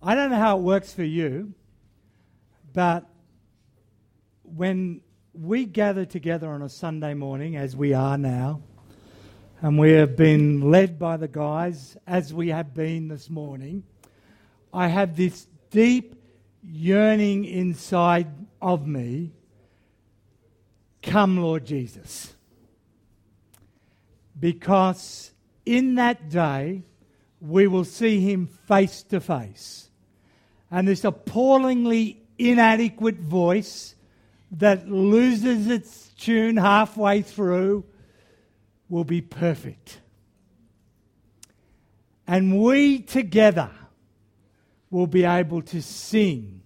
I don't know how it works for you, but when we gather together on a Sunday morning, as we are now, and we have been led by the guys, as we have been this morning, I have this deep yearning inside of me, come Lord Jesus. Because in that day, we will see him face to face. And this appallingly inadequate voice that loses its tune halfway through will be perfect. And we together will be able to sing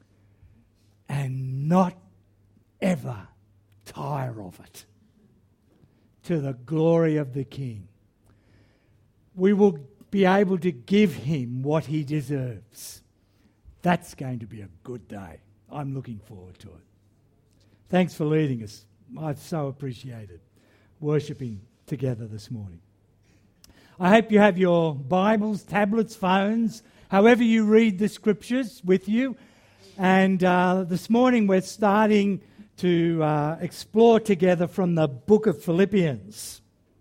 and not ever tire of it, to the glory of the King. We will be able to give him what he deserves. That's going to be a good day. I'm looking forward to it. Thanks for leading us. I've so appreciated worshipping together this morning. I hope you have your Bibles, tablets, phones, however you read the scriptures with you. And this morning we're starting to explore together from the book of Philippians.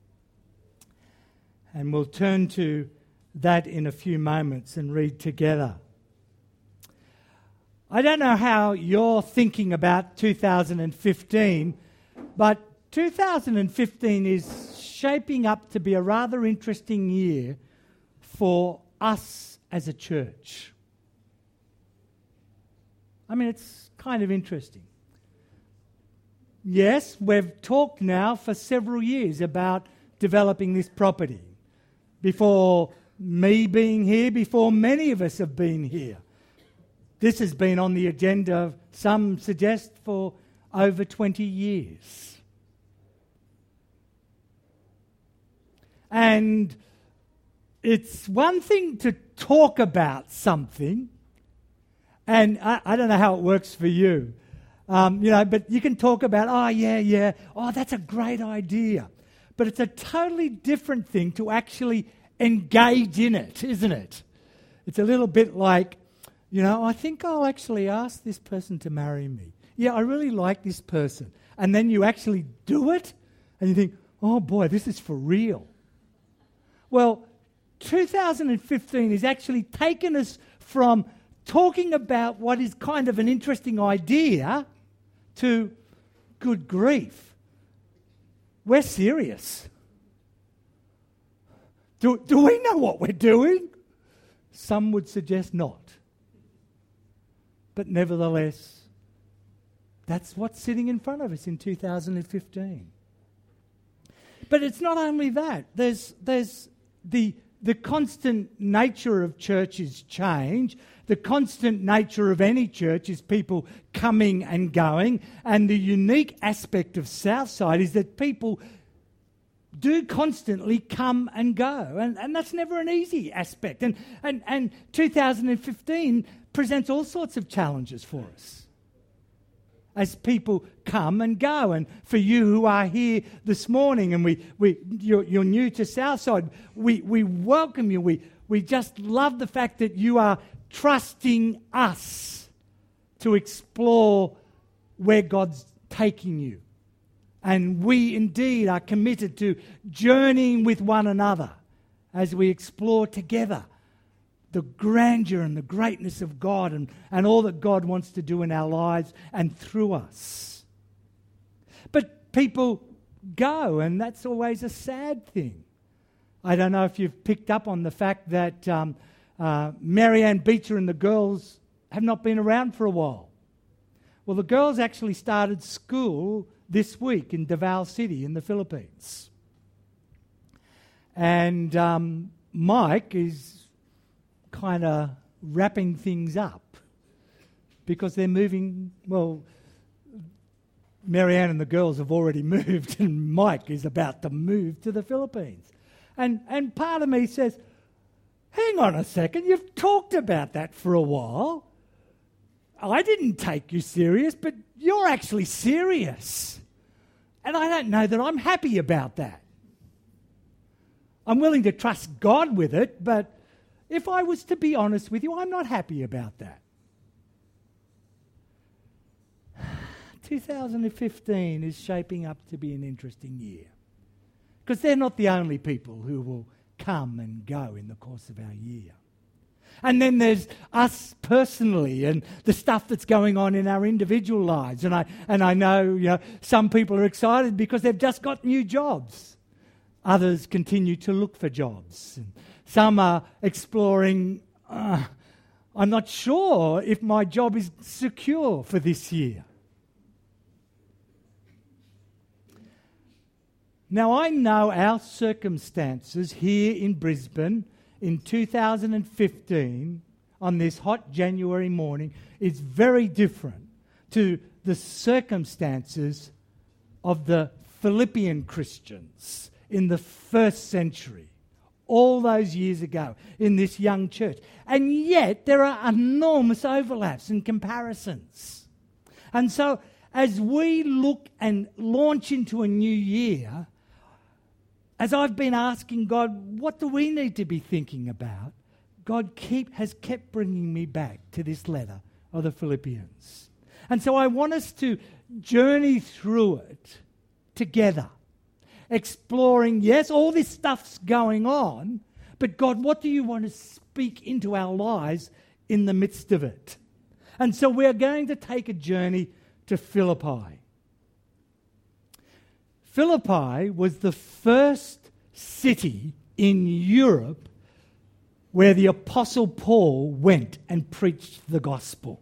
And we'll turn to that in a few moments and read together. I don't know how you're thinking about 2015, but 2015 is shaping up to be a rather interesting year for us as a church. I mean, it's kind of interesting. Yes, we've talked now for several years about developing this property. Before me being here, before many of us have been here. This has been on the agenda, some suggest, for over 20 years. And it's one thing to talk about something, and I don't know how it works for you, but you can talk about, that's a great idea. But it's a totally different thing to actually engage in it, isn't it? It's a little bit like, I think I'll actually ask this person to marry me. Yeah, I really like this person. And then you actually do it, and you think, oh boy, this is for real. Well, 2015 has actually taken us from talking about what is kind of an interesting idea to, good grief, we're serious. Do we know what we're doing? Some would suggest not. But nevertheless, that's what's sitting in front of us in 2015. But it's not only that. There's the constant nature of churches change. The constant nature of any church is people coming and going. And the unique aspect of Southside is that people do constantly come and go. And that's never an easy aspect. And 2015 presents all sorts of challenges for us as people come and go. And for you who are here this morning and you're new to Southside, we welcome you. We just love the fact that you are trusting us to explore where God's taking you. And we indeed are committed to journeying with one another as we explore together the grandeur and the greatness of God and all that God wants to do in our lives and through us. But people go, and that's always a sad thing. I don't know if you've picked up on the fact that Marianne Beecher and the girls have not been around for a while. Well, the girls actually started school this week in Davao City in the Philippines. And Mike is kind of wrapping things up because they're moving. Well, Marianne and the girls have already moved and Mike is about to move to the Philippines. And part of me says, hang on a second, you've talked about that for a while. I didn't take you serious, but you're actually serious. And I don't know that I'm happy about that. I'm willing to trust God with it, but if I was to be honest with you, I'm not happy about that. 2015 is shaping up to be an interesting year, because they're not the only people who will come and go in the course of our year. And then there's us personally and the stuff that's going on in our individual lives. And I know, some people are excited because they've just got new jobs. Others continue to look for jobs. And some are exploring, I'm not sure if my job is secure for this year. Now, I know our circumstances here in Brisbane in 2015, on this hot January morning, is very different to the circumstances of the Philippian Christians in the first century, all those years ago, in this young church. And yet, there are enormous overlaps and comparisons. And so, as we look and launch into a new year, as I've been asking God, what do we need to be thinking about? God has kept bringing me back to this letter of the Philippians. And so I want us to journey through it together, exploring, yes, all this stuff's going on, but God, what do you want to speak into our lives in the midst of it? And so we're going to take a journey to Philippi. Philippi was the first city in Europe where the Apostle Paul went and preached the gospel.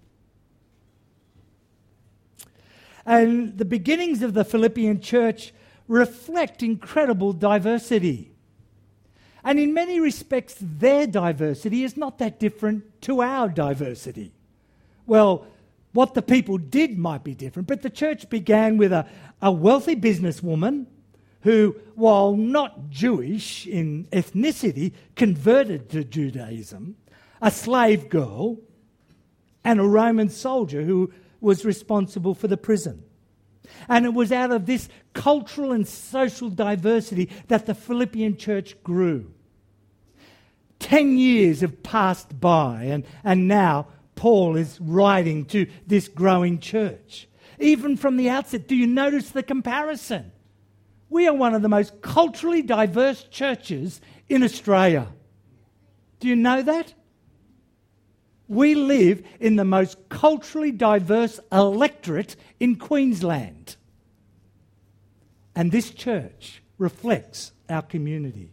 And the beginnings of the Philippian church reflect incredible diversity. And in many respects, their diversity is not that different to our diversity. Well, what the people did might be different, but the church began with a wealthy businesswoman who, while not Jewish in ethnicity, converted to Judaism, a slave girl, and a Roman soldier who was responsible for the prison. And it was out of this cultural and social diversity that the Philippian church grew. 10 years have passed by, and now Paul is writing to this growing church. Even from the outset, do you notice the comparison? We are one of the most culturally diverse churches in Australia. Do you know that? We live in the most culturally diverse electorate in Queensland. And this church reflects our community.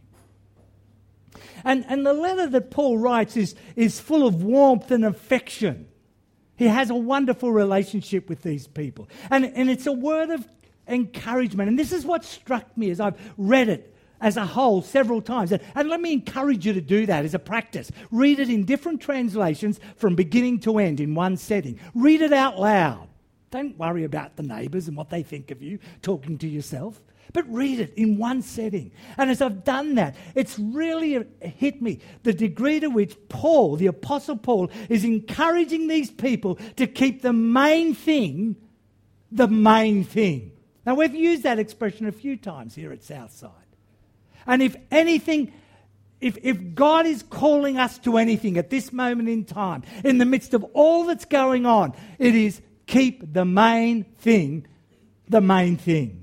And the letter that Paul writes is full of warmth and affection. He has a wonderful relationship with these people. And it's a word of encouragement. And this is what struck me as I've read it as a whole several times. And let me encourage you to do that as a practice. Read it in different translations from beginning to end in one setting. Read it out loud. Don't worry about the neighbours and what they think of you talking to yourself. But read it in one setting. And as I've done that, it's really hit me the degree to which Paul, the Apostle Paul, is encouraging these people to keep the main thing the main thing. Now, we've used that expression a few times here at Southside. And if anything, if God is calling us to anything at this moment in time, in the midst of all that's going on, it is keep the main thing the main thing.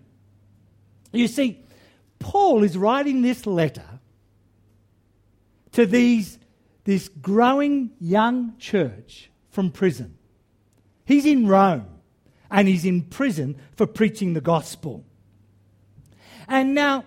You see, Paul is writing this letter to this growing young church from prison. He's in Rome and he's in prison for preaching the gospel. And now,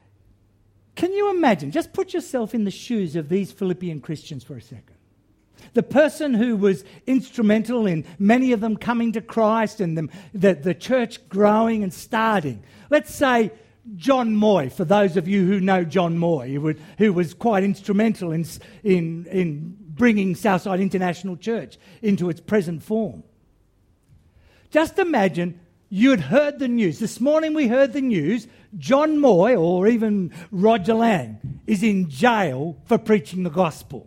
can you imagine, just put yourself in the shoes of these Philippian Christians for a second. The person who was instrumental in many of them coming to Christ and the church growing and starting. Let's say John Moy, for those of you who know John Moy, who was quite instrumental in bringing Southside International Church into its present form. Just imagine you'd heard the news. This morning we heard the news. John Moy, or even Roger Lang, is in jail for preaching the gospel.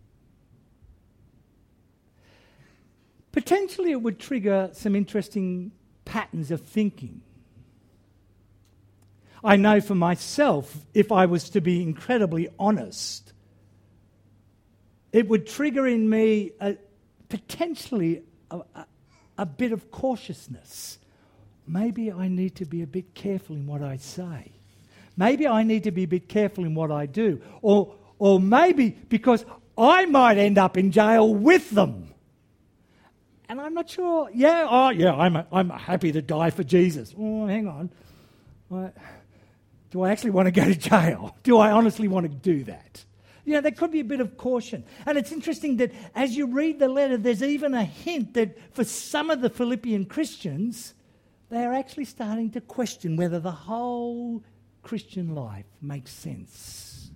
Potentially it would trigger some interesting patterns of thinking. I know for myself, if I was to be incredibly honest, it would trigger in me potentially a bit of cautiousness. Maybe I need to be a bit careful in what I say. Maybe I need to be a bit careful in what I do. Or maybe because I might end up in jail with them. And I'm not sure. I'm happy to die for Jesus. Oh, hang on. Do I actually want to go to jail? Do I honestly want to do that? There could be a bit of caution. And it's interesting that as you read the letter, there's even a hint that for some of the Philippian Christians, they are actually starting to question whether the whole Christian life makes sense.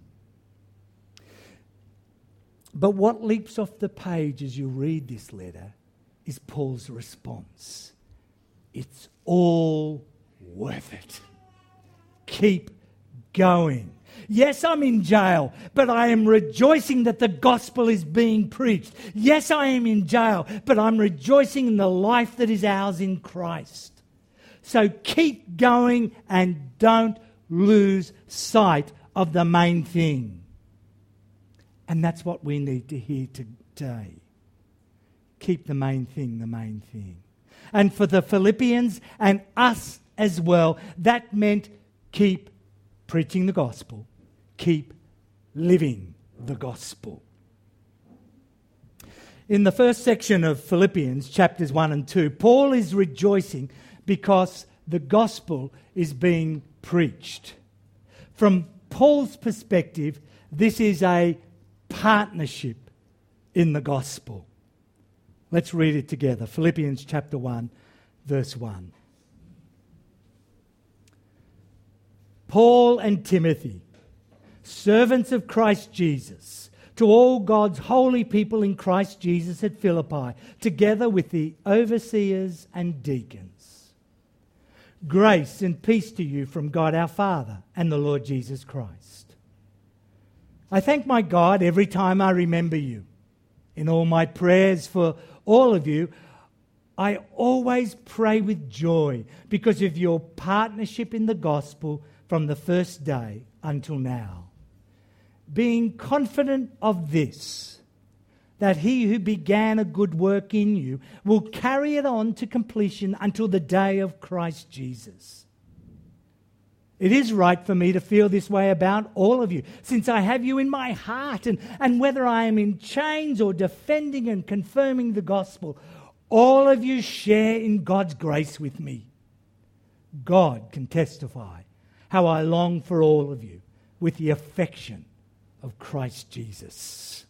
But what leaps off the page as you read this letter is Paul's response. It's all worth it. Keep going. Yes, I'm in jail, but I am rejoicing that the gospel is being preached. Yes, I am in jail, but I'm rejoicing in the life that is ours in Christ. So keep going and don't lose sight of the main thing. And that's what we need to hear today. Keep the main thing the main thing. And for the Philippians and us as well, that meant keep preaching the gospel. Keep living the gospel. In the first section of Philippians, chapters 1 and 2, Paul is rejoicing because the gospel is being preached. From Paul's perspective, this is a partnership in the gospel. Let's read it together. Philippians chapter 1, verse 1. Paul and Timothy, servants of Christ Jesus, to all God's holy people in Christ Jesus at Philippi, together with the overseers and deacons. Grace and peace to you from God our Father and the Lord Jesus Christ. I thank my God every time I remember you. In all my prayers for all of you, I always pray with joy because of your partnership in the gospel from the first day until now. Being confident of this, that he who began a good work in you will carry it on to completion until the day of Christ Jesus. It is right for me to feel this way about all of you, since I have you in my heart, and whether I am in chains or defending and confirming the gospel, all of you share in God's grace with me. God can testify how I long for all of you with the affection of Christ Jesus.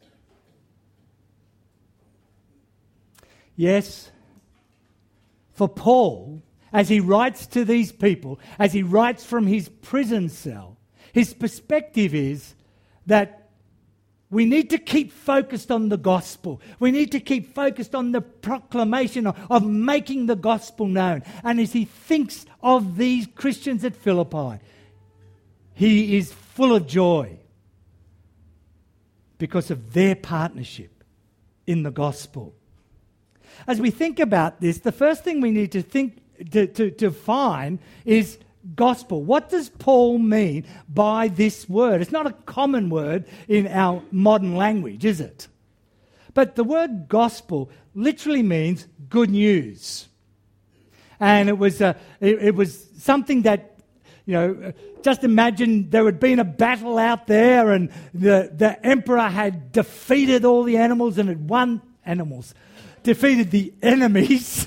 Yes, for Paul, as he writes to these people, as he writes from his prison cell, his perspective is that we need to keep focused on the gospel. We need to keep focused on the proclamation of making the gospel known. And as he thinks of these Christians at Philippi, he is full of joy because of their partnership in the gospel. As we think about this, the first thing we need to think to find is gospel. What does Paul mean by this word? It's not a common word in our modern language, is it? But the word gospel literally means good news. And it was something that, just imagine there had been a battle out there and the emperor had defeated all the animals and had won animals. Defeated the enemies.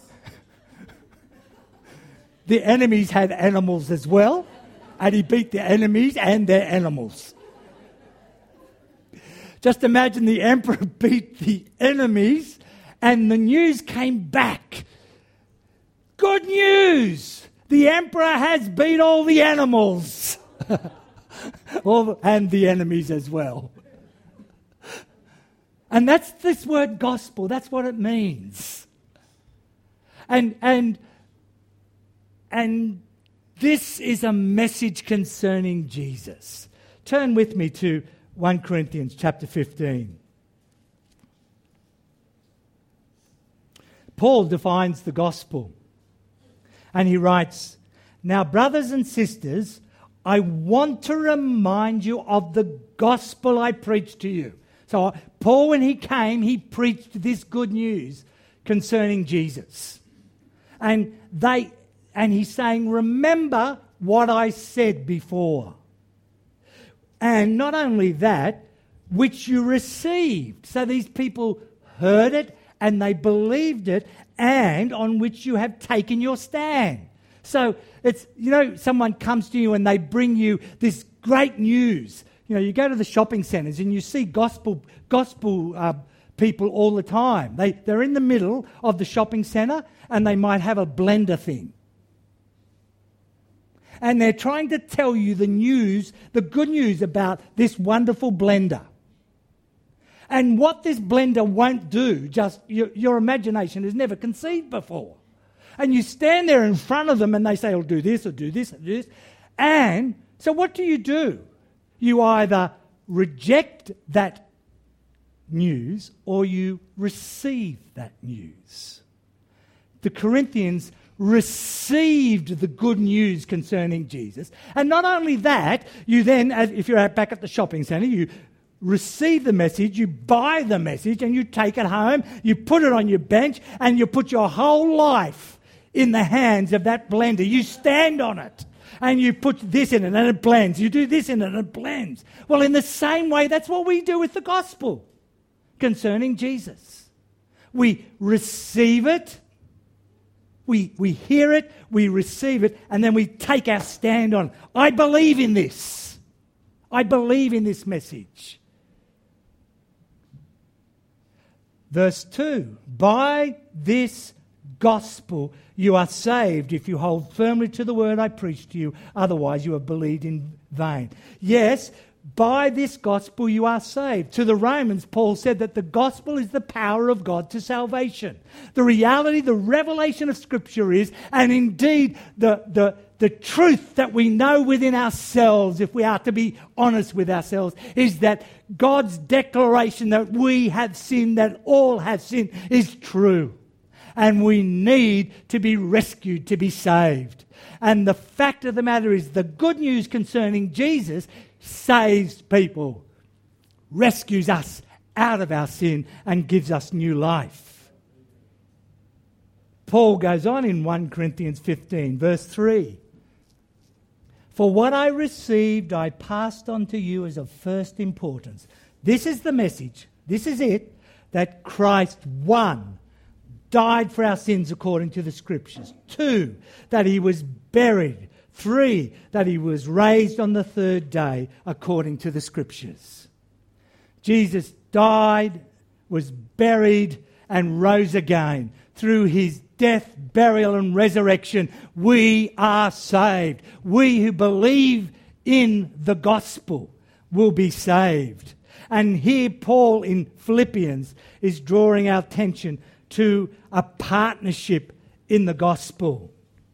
The enemies had animals as well, and he beat the enemies and their animals. Just imagine the emperor beat the enemies and the news came back. Good news! The emperor has beat all the animals. And the enemies as well. And that's this word gospel. That's what it means. And this is a message concerning Jesus. Turn with me to 1 Corinthians chapter 15. Paul defines the gospel. And he writes, "Now, brothers and sisters, I want to remind you of the gospel I preached to you." So Paul, when he came, he preached this good news concerning Jesus. And he's saying, remember what I said before. And not only that, which you received. So these people heard it and they believed it, and on which you have taken your stand. So it's, someone comes to you and they bring you this great news. You go to the shopping centres and you see gospel people all the time. They're in the middle of the shopping centre and they might have a blender thing. And they're trying to tell you the news, the good news about this wonderful blender. And what this blender won't do, just your imagination has never conceived before. And you stand there in front of them and they say, I'll do this, or do this, or do this. And so what do? You either reject that news or you receive that news. The Corinthians received the good news concerning Jesus. And not only that, you then, if you're back at the shopping centre, you receive the message, you buy the message, and you take it home, you put it on your bench, and you put your whole life in the hands of that blender. You stand on it, and you put this in it, and it blends. You do this in it, and it blends. Well, in the same way, that's what we do with the gospel concerning Jesus. We receive it, we hear it, we receive it, and then we take our stand on it. I believe in this. I believe in this message. Verse 2, by this gospel you are saved if you hold firmly to the word I preached to you, otherwise you have believed in vain. Yes, by this gospel you are saved. To the Romans, Paul said that the gospel is the power of God to salvation. The reality, the revelation of Scripture is, and indeed the truth that we know within ourselves, if we are to be honest with ourselves, is that God's declaration that we have sinned, that all have sinned, is true. And we need to be rescued, to be saved. And the fact of the matter is, the good news concerning Jesus saves people, rescues us out of our sin, and gives us new life. Paul goes on in 1 Corinthians 15, verse 3. For what I received, I passed on to you as of first importance. This is the message, this is it, that Christ, 1, died for our sins according to the Scriptures. 2, that he was buried. 3, that he was raised on the third day according to the Scriptures. Jesus died, was buried, and rose again. Through his death, burial, and resurrection, we are saved. We who believe in the gospel will be saved. And here Paul in Philippians is drawing our attention to a partnership in the gospel.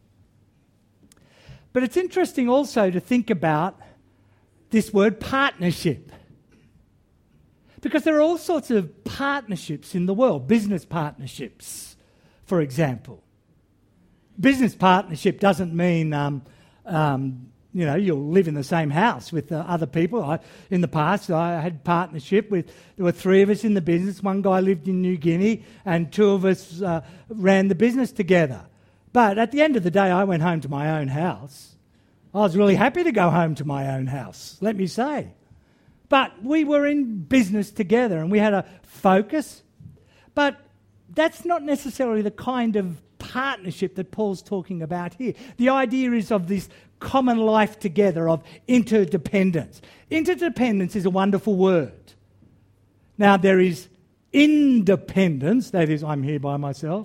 But it's interesting also to think about this word partnership. Because there are all sorts of partnerships in the world, business partnerships, for example. Business partnership doesn't mean, you'll live in the same house with other people. In the past, I had partnership there were 3 of us in the business. One guy lived in New Guinea and 2 of us ran the business together. But at the end of the day, I went home to my own house. I was really happy to go home to my own house, let me say. But we were in business together and we had a focus. But that's not necessarily the kind of partnership that Paul's talking about here. The idea is of this common life together, of interdependence. Interdependence is a wonderful word. Now, there is independence, that is, I'm here by myself.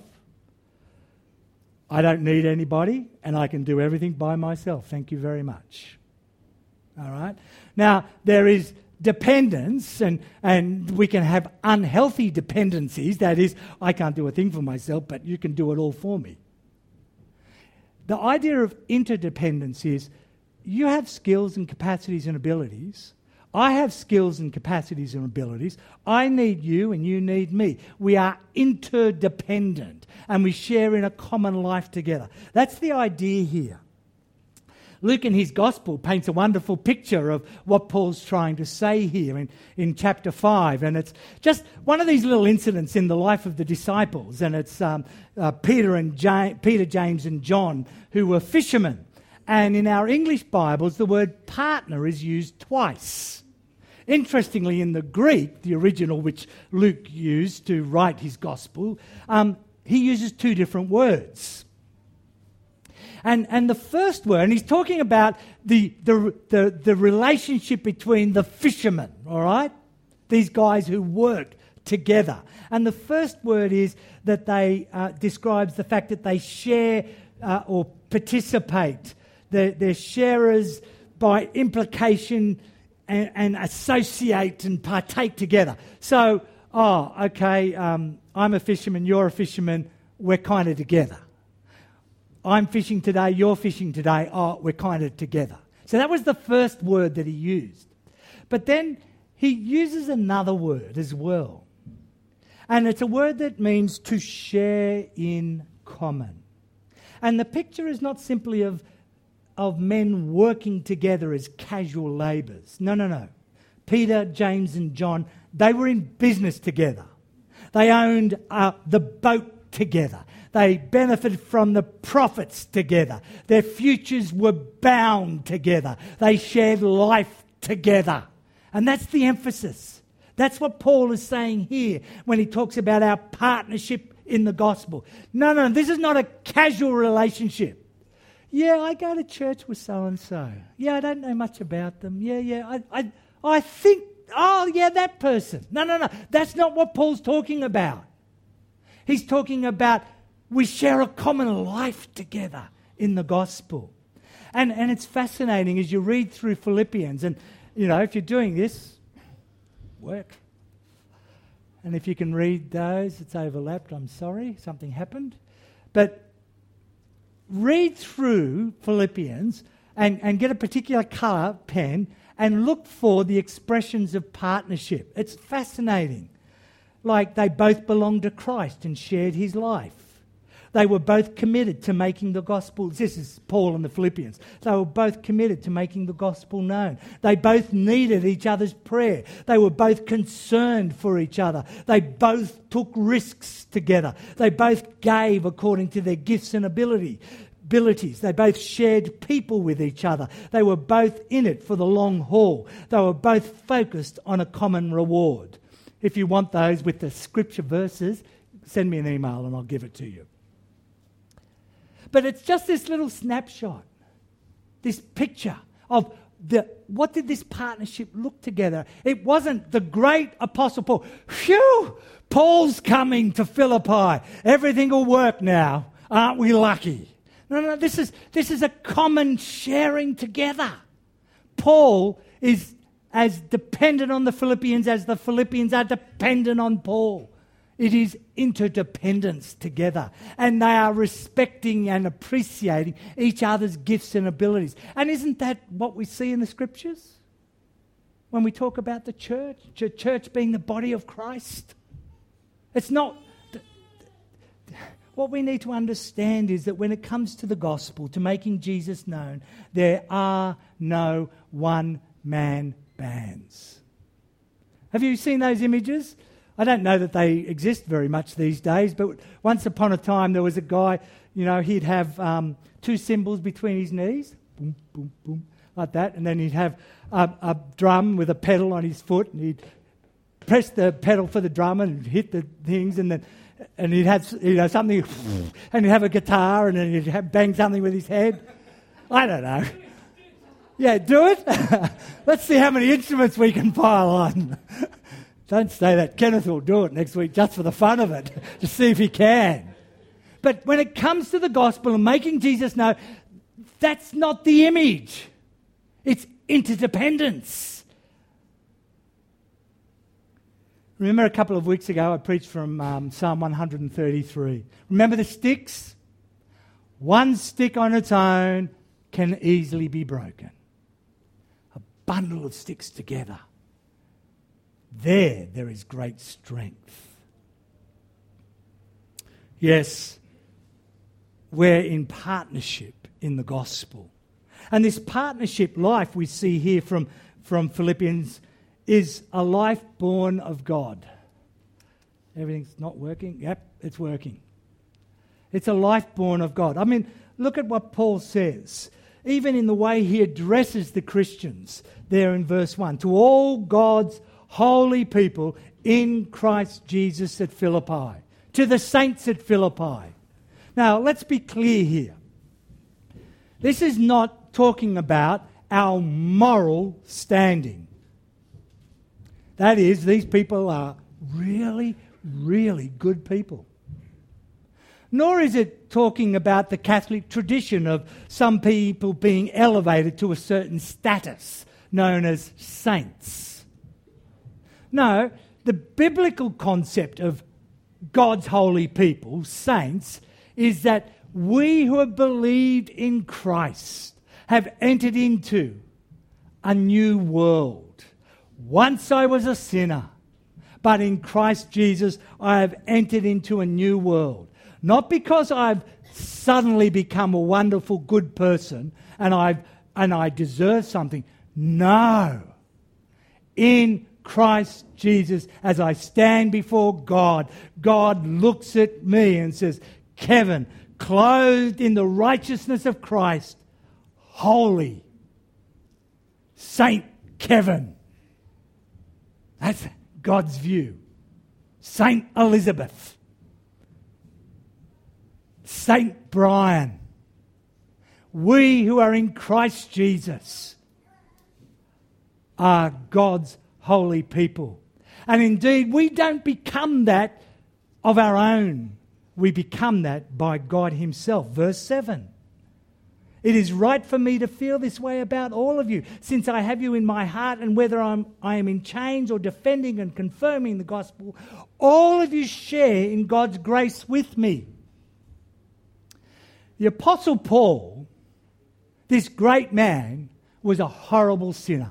I don't need anybody, and I can do everything by myself. Thank you very much. All right? Now, there is dependence, and we can have unhealthy dependencies. That is, I can't do a thing for myself, but you can do it all for me. The idea of interdependence is you have skills and capacities and abilities. I have skills and capacities and abilities. I need you and you need me. We are interdependent and we share in a common life together. That's the idea here. Luke in his gospel paints a wonderful picture of what Paul's trying to say here in chapter 5. And it's just one of these little incidents in the life of the disciples. And it's Peter, James and John, who were fishermen. And in our English Bibles, the word partner is used twice. Interestingly, in the Greek, the original which Luke used to write his gospel, he uses two different words. And the first word, and he's talking about the relationship between the fishermen, all right? These guys who work together. And the first word is that they describes the fact that they share or participate. They're sharers by implication and associate and partake together. So, okay, I'm a fisherman, you're a fisherman, we're kind of together. I'm fishing today, you're fishing today, we're kind of together. So that was the first word that he used. But then he uses another word as well. And it's a word that means to share in common. And the picture is not simply of men working together as casual labourers. No. Peter, James and John, they were in business together. They owned the boat together. They benefited from the profits together. Their futures were bound together. They shared life together. And that's the emphasis. That's what Paul is saying here when he talks about our partnership in the gospel. No, this is not a casual relationship. Yeah, I go to church with so-and-so. Yeah, I don't know much about them. Yeah, I think, that person. No. That's not what Paul's talking about. He's talking about we share a common life together in the gospel. And it's fascinating as you read through Philippians. And, if you're doing this, work. And if you can read those, it's overlapped. I'm sorry, something happened. But read through Philippians and get a particular colour pen and look for the expressions of partnership. It's fascinating. Like they both belonged to Christ and shared his life. They were both committed to making the gospel. This is Paul and the Philippians. They were both committed to making the gospel known. They both needed each other's prayer. They were both concerned for each other. They both took risks together. They both gave according to their gifts and abilities. They both shared people with each other. They were both in it for the long haul. They were both focused on a common reward. If you want those with the scripture verses, send me an email and I'll give it to you. But it's just this little snapshot, this picture of what did this partnership look together. It wasn't the great Apostle Paul. Phew, Paul's coming to Philippi. Everything will work now. Aren't we lucky? No, this is a common sharing together. Paul is as dependent on the Philippians as the Philippians are dependent on Paul. It is interdependence together. And they are respecting and appreciating each other's gifts and abilities. And isn't that what we see in the scriptures? When we talk about the church being the body of Christ. It's not... What we need to understand is that when it comes to the gospel, to making Jesus known, there are no one-man bands. Have you seen those images? I don't know that they exist very much these days, but once upon a time there was a guy, he'd have two cymbals between his knees, boom, boom, boom, like that, and then he'd have a drum with a pedal on his foot, and he'd press the pedal for the drum and hit the things, and he'd have something, and he'd have a guitar, and then he'd bang something with his head. I don't know. Yeah, do it. Let's see how many instruments we can pile on. Don't say that. Kenneth will do it next week just for the fun of it, to see if he can. But when it comes to the gospel and making Jesus know, that's not the image. It's interdependence. Remember a couple of weeks ago I preached from Psalm 133. Remember the sticks? One stick on its own can easily be broken. A bundle of sticks together. There is great strength. Yes, we're in partnership in the gospel. And this partnership life we see here from Philippians is a life born of God. Everything's not working? Yep, it's working. It's a life born of God. I mean, look at what Paul says, even in the way he addresses the Christians there in verse 1. To all God's holy people in Christ Jesus at Philippi. To the saints at Philippi. Now, let's be clear here. This is not talking about our moral standing. That is, these people are really, really good people. Nor is it talking about the Catholic tradition of some people being elevated to a certain status known as saints. No, the biblical concept of God's holy people, saints, is that we who have believed in Christ have entered into a new world. Once I was a sinner, but in Christ Jesus I have entered into a new world. Not because I've suddenly become a wonderful, good person and I deserve something. No. In Christ Jesus, as I stand before God, God looks at me and says, Kevin, clothed in the righteousness of Christ, holy, Saint Kevin. That's God's view. Saint Elizabeth. Saint Brian. We who are in Christ Jesus are God's holy people. And indeed, we don't become that of our own. We become that by God himself. Verse 7. It is right for me to feel this way about all of you, since I have you in my heart, and whether I am in chains or defending and confirming the gospel, all of you share in God's grace with me. The Apostle Paul, this great man, was a horrible sinner.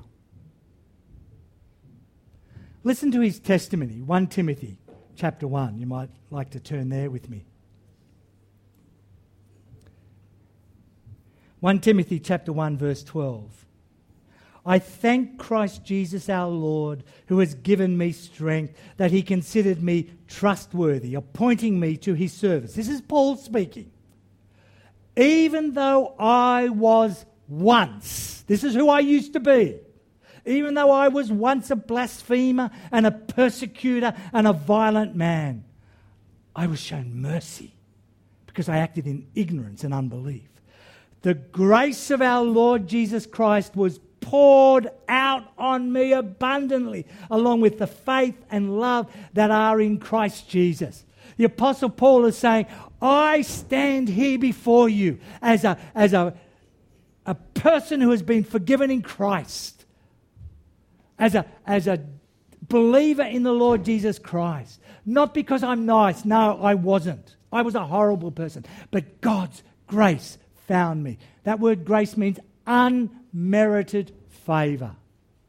Listen to his testimony, 1 Timothy chapter 1. You might like to turn there with me. 1 Timothy chapter 1 verse 12. I thank Christ Jesus our Lord, who has given me strength, that he considered me trustworthy, appointing me to his service. This is Paul speaking. Even though I was once, this is who I used to be, even though I was once a blasphemer and a persecutor and a violent man, I was shown mercy because I acted in ignorance and unbelief. The grace of our Lord Jesus Christ was poured out on me abundantly, along with the faith and love that are in Christ Jesus. The Apostle Paul is saying, I stand here before you as a person who has been forgiven in Christ, as a believer in the Lord Jesus Christ. Not because I'm nice. No, I wasn't. I was a horrible person. But God's grace found me. That word grace means unmerited favour.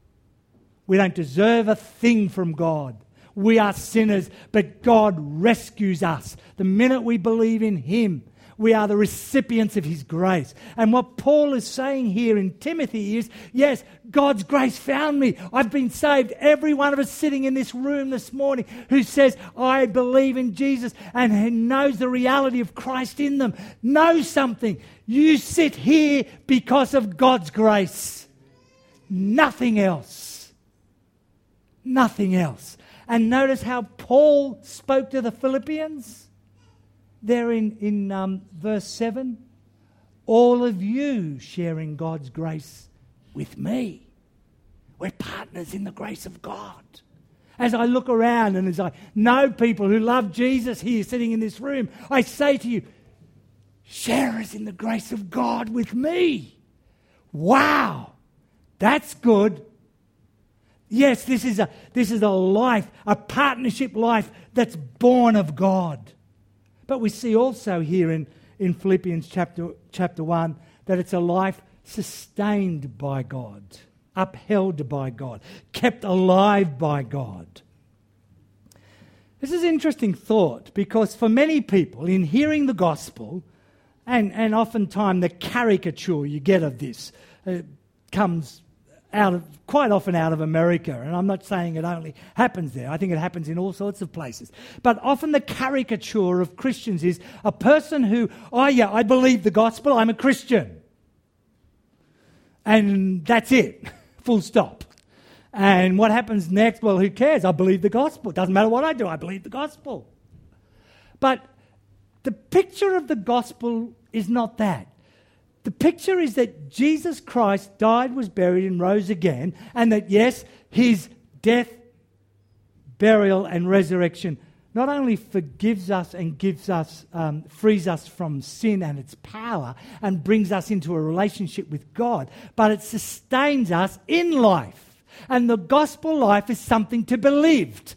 We don't deserve a thing from God. We are sinners, but God rescues us. The minute we believe in him, we are the recipients of his grace. And what Paul is saying here in Timothy is, yes, God's grace found me. I've been saved. Every one of us sitting in this room this morning who says, I believe in Jesus and who knows the reality of Christ in them, know something. You sit here because of God's grace. Nothing else. Nothing else. And notice how Paul spoke to the Philippians there in verse 7. All of you sharing God's grace with me. We're partners in the grace of God. As I look around and as I know people who love Jesus here sitting in this room, I say to you, sharers in the grace of God with me. Wow, that's good. Yes, this is a life, a partnership life that's born of God. But we see also here in Philippians chapter 1 that it's a life sustained by God, upheld by God, kept alive by God. This is an interesting thought because for many people in hearing the gospel And oftentimes the caricature you get of this comes quite often out of America. And I'm not saying it only happens there. I think it happens in all sorts of places. But often the caricature of Christians is a person who, I believe the gospel, I'm a Christian. And that's it, full stop. And what happens next? Well, who cares? I believe the gospel. It doesn't matter what I do, I believe the gospel. But the picture of the gospel is not that. The picture is that Jesus Christ died, was buried, and rose again, and that, yes, his death, burial, and resurrection not only forgives us and gives us, frees us from sin and its power, and brings us into a relationship with God, but it sustains us in life. And the gospel life is something to be lived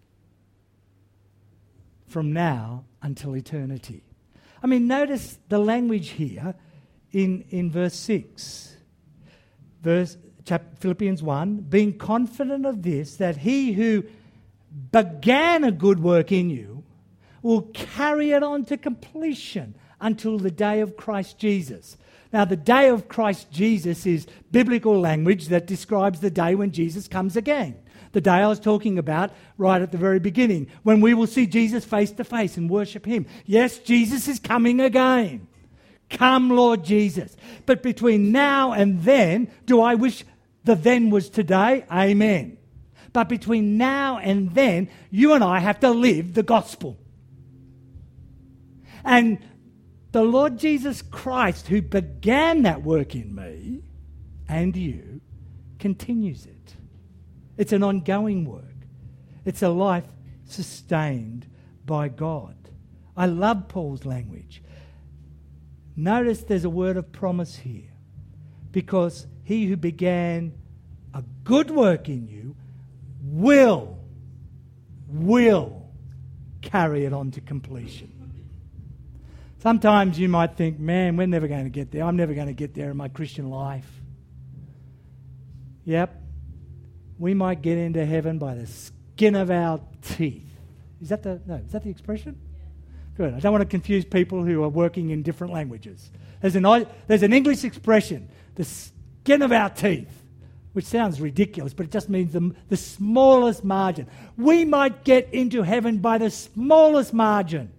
from now until eternity. I mean, notice the language here in verse 6. Philippians 1, being confident of this, that he who began a good work in you will carry it on to completion until the day of Christ Jesus. Now, the day of Christ Jesus is biblical language that describes the day when Jesus comes again. The day I was talking about right at the very beginning, when we will see Jesus face to face and worship him. Yes, Jesus is coming again. Come, Lord Jesus. But between now and then, do I wish the then was today? Amen. But between now and then, you and I have to live the gospel. And the Lord Jesus Christ, who began that work in me and you, continues it. It's an ongoing work. It's a life sustained by God. I love Paul's language. Notice there's a word of promise here, because he who began a good work in you will carry it on to completion. Sometimes you might think, man, we're never going to get there. I'm never going to get there in my Christian life. Yep. We might get into heaven by the skin of our teeth. Is that the expression? Good. I don't want to confuse people who are working in different languages. There's an English expression, the skin of our teeth, which sounds ridiculous, but it just means the smallest margin. We might get into heaven by the smallest margin.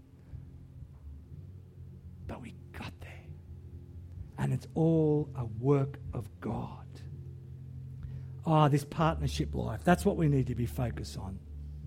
But we got there. And it's all a work of God. This partnership life, that's what we need to be focused on.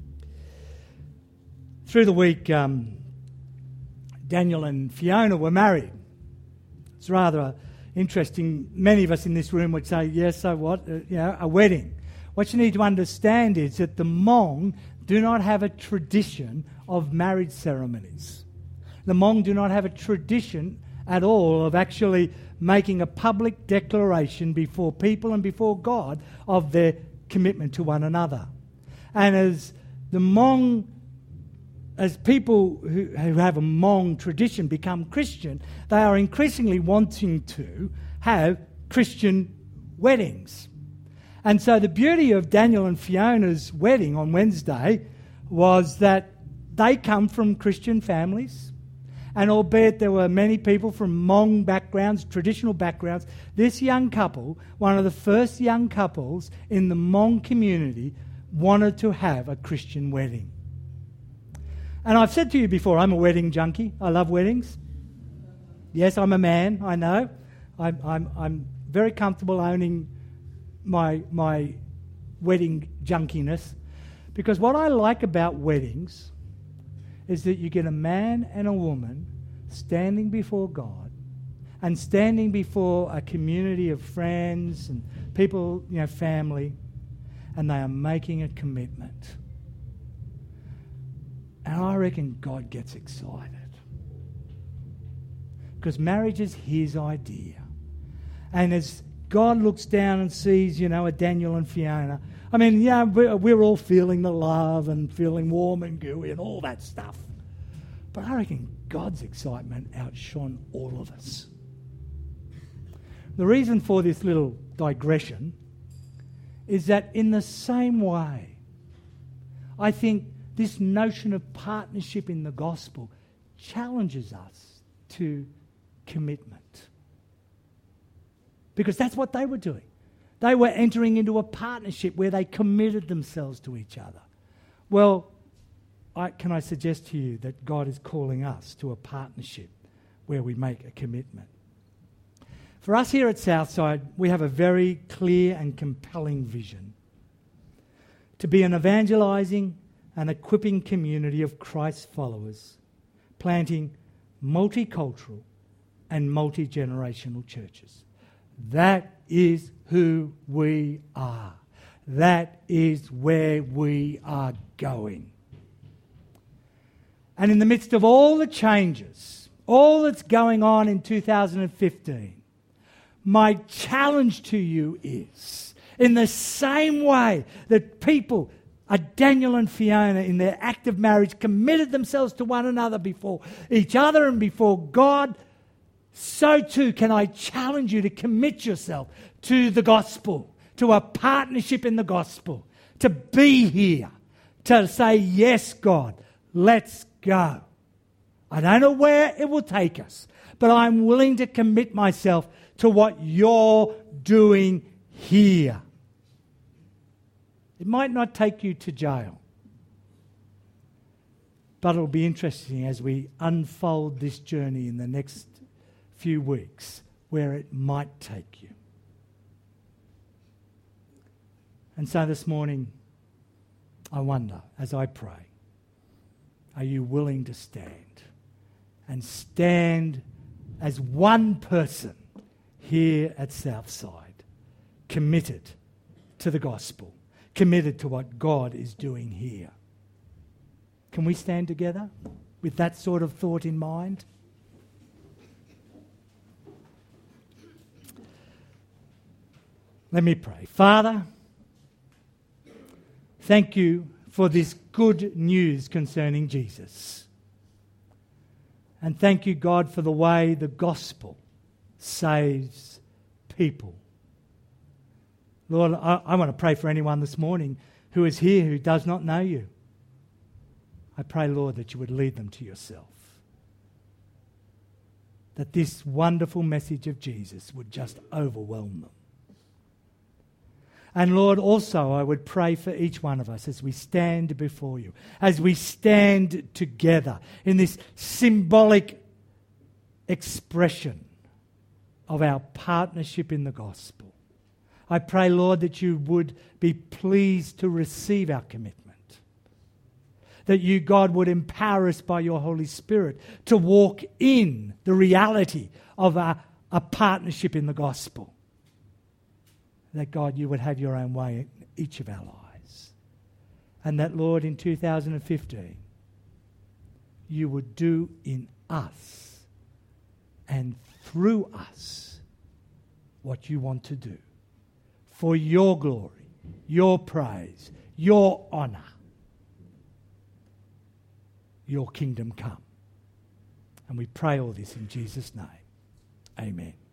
Through the week, Daniel and Fiona were married. It's rather interesting. Many of us in this room would say, yes, so what? A wedding. What you need to understand is that the Hmong do not have a tradition of marriage ceremonies. The Hmong do not have a tradition at all of actually making a public declaration before people and before God of their commitment to one another. And as people who have a Hmong tradition become Christian, they are increasingly wanting to have Christian weddings. And so the beauty of Daniel and Fiona's wedding on Wednesday was that they come from Christian families. And albeit there were many people from Hmong backgrounds, traditional backgrounds, this young couple, one of the first young couples in the Hmong community, wanted to have a Christian wedding. And I've said to you before, I'm a wedding junkie. I love weddings. Yes, I'm a man, I know. I'm very comfortable owning my wedding junkiness, because what I like about weddings is that you get a man and a woman standing before God and standing before a community of friends and people, family, and they are making a commitment. And I reckon God gets excited, because marriage is his idea. And as God looks down and sees, a Daniel and Fiona, I mean, we're all feeling the love and feeling warm and gooey and all that stuff. But I reckon God's excitement outshone all of us. The reason for this little digression is that in the same way, I think this notion of partnership in the gospel challenges us to commitment. Because that's what they were doing. They were entering into a partnership where they committed themselves to each other. Well, can I suggest to you that God is calling us to a partnership where we make a commitment? For us here at Southside, we have a very clear and compelling vision to be an evangelising and equipping community of Christ's followers, planting multicultural and multi-generational churches. That is who we are. That is where we are going. And in the midst of all the changes, all that's going on in 2015, my challenge to you is, in the same way that people, Daniel and Fiona, in their act of marriage, committed themselves to one another before each other and before God, so too can I challenge you to commit yourself to the gospel, to a partnership in the gospel, to be here, to say, yes, God, let's go. I don't know where it will take us, but I'm willing to commit myself to what you're doing here. It might not take you to jail, but it'll be interesting as we unfold this journey in the next few weeks where it might take you. And so this morning, I wonder, as I pray, are you willing to stand? And stand as one person here at Southside, committed to the gospel, committed to what God is doing here. Can we stand together with that sort of thought in mind? Let me pray. Father, thank you for this good news concerning Jesus. And thank you, God, for the way the gospel saves people. Lord, I want to pray for anyone this morning who is here who does not know you. I pray, Lord, that you would lead them to yourself. That this wonderful message of Jesus would just overwhelm them. And Lord, also I would pray for each one of us as we stand before you, as we stand together in this symbolic expression of our partnership in the gospel. I pray, Lord, that you would be pleased to receive our commitment. That you, God, would empower us by your Holy Spirit to walk in the reality of a partnership in the gospel. That, God, you would have your own way in each of our lives. And that, Lord, in 2015, you would do in us and through us what you want to do for your glory, your praise, your honour, your kingdom come. And we pray all this in Jesus' name. Amen.